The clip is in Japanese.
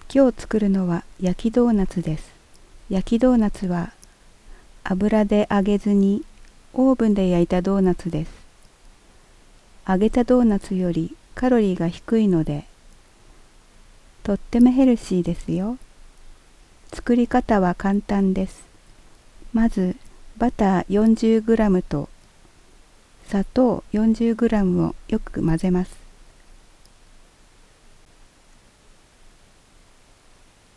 今日作るのは焼きドーナツです。焼きドーナツは油で揚げずにオーブンで焼いたドーナツです。揚げたドーナツよりカロリーが低いので、とってもヘルシーですよ。作り方は簡単です。まずバター 40g と砂糖 40g をよく混ぜます。